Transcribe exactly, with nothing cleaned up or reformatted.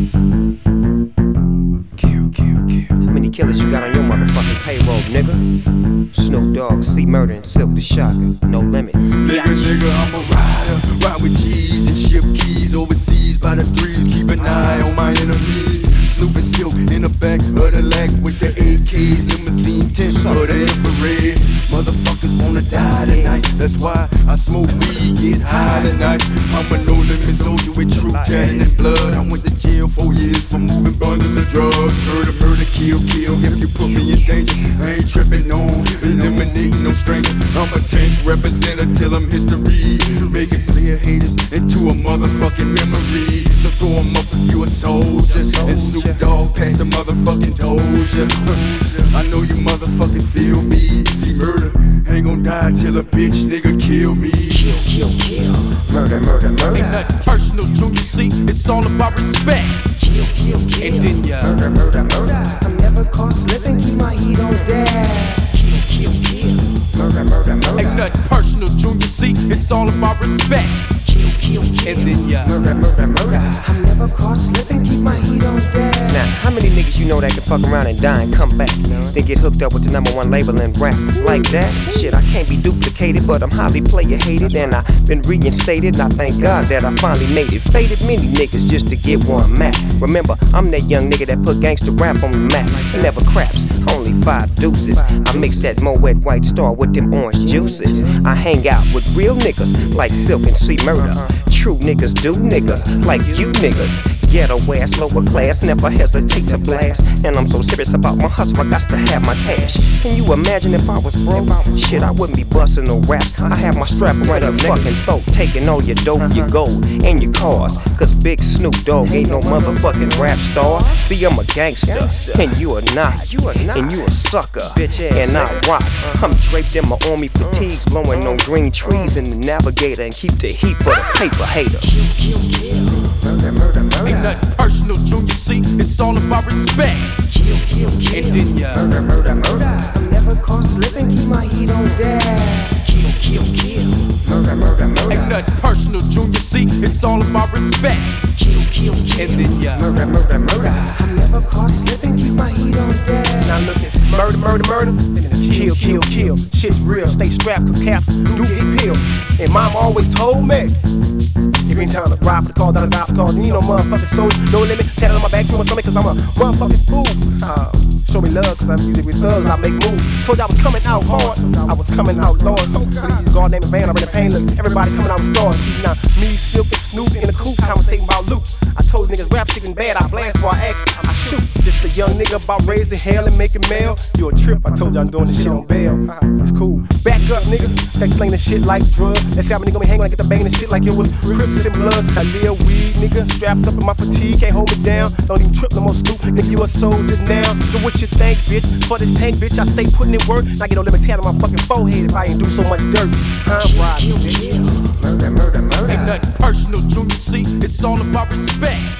Kill, kill, kill. How many killers you got on your motherfucking payroll, nigga? Snoop Dogg, C Murder, and Silk the Shocker. No limit. Nigga, nigga, I'm a rider. Ride with G's and ship keys overseas by the threes. Keep an eye on my enemies. Snoop and Silk in the back of the lag with the A Ks. Limousine tent for the infrared. Motherfuckers wanna die tonight. That's why I smoke weed, get high tonight. I'm a no limit soldier with true tan and blood. I went to jail four years for moving bundles of drugs. Murder, murder, kill, kill. If you put me in danger, I ain't tripping on eliminating no stranger. I'm a tank representative till I'm history. Making clear haters into a motherfucking memory. So throw 'em up if you a soldier. And Snoop Dogg past the motherfucking doja. I know you motherfucking feel me. See murder, ain't gon' die till a bitch nigga kill me. Kill, kill, kill. Murder, murder, murder. Ain't nothing personal, Junior, see, it's all about respect. Kill, kill, kill. And then ya murder, murder, murder. I'm never caught slipping, keep my heat on dash. Kill, kill, kill. Murder, murder, murder. Ain't nothing personal, Junior, see, it's all about respect. Kill, kill, kill. And then ya murder, murder, murder. I'm never caught slipping, keep my heat on dash. Now, how many niggas you know that can fuck around and die and come back? Then get hooked up with the number one label and rap like that? Shit, I can't be duplicated, but I'm highly player hated, and I've been reinstated. And I thank God that I finally made it. Faded many niggas just to get one Mac. Remember, I'm that young nigga that put gangsta rap on the map. He never craps, only five deuces. I mix that Moet White Star with them orange juices. I hang out with real niggas like Silk and C Murder. True niggas do niggas like you niggas. Ghetto ass, lower class, never hesitate to blast. And I'm so serious about my hustle, I got to have my cash. Can you imagine if I was broke? Shit, I wouldn't be busting no raps. I have my strap right up fucking throat, taking all your dope, your gold, and your cars. Cause Big Snoop Dogg ain't no motherfucking rap star. See, I'm a gangster, and you are not. And you a sucker, and I rock. I'm draped in my army fatigues, blowing on green trees in the Navigator, and keep the heat for the paper hater. Kill, kill, kill. Murder, murder, murder. ain't nothing personal, Junior, see, it's all about respect. Kill, kill, kill. And then ya murder, murder, murder. I'm never caught slipping, keep my heat on dash. Kill, kill, kill. Murder, murder, murder. Ain't nothing personal, Junior, see, it's all about respect. Kill, kill, kill. And then ya murder, murder, murder. I'm never caught slipping, keep my heat on dash. Now look at murder, murder, murder. Kill, kill, kill. Shit's real. Stay strapped, cause caps do get peeled. And mom always told me, if you ain't trying to ride for the cause, down the ride for the cause, then you know motherfucking soul, no limit. Tatted on my back, to my stomach, cause I'm a motherfucking fool. Uh, show me love, cause I'm music with thugs, I make moves. Told you I was coming out hard, I was coming out Lord. Please, God name a van, I'm in the pain, look, everybody coming out with stars. See now, me, Silk, and Snoop in the coupe, conversating about loot. I told niggas rap shit bad, I blast while I act, I shoot. Just a young nigga about raising hell and making mail. You a trip, I told you I'm doing this shit on bail. It's cool. Back up, nigga. Explain the shit like drugs. Let's see how many nigga be hanging when I get the banging and shit like it was Crips and blood. I live weed, nigga. Strapped up in my fatigue, can't hold me down. Don't even trip no more, Snoop. Nigga, you a soldier now. So what you think, bitch? For this tank, bitch, I stay putting in work. And I get no limit tat on my fucking forehead if I ain't do so much dirt. I'm riding, bitch. Murder, murder, murder. ain't nothing personal, Junior, see, it's all about respect.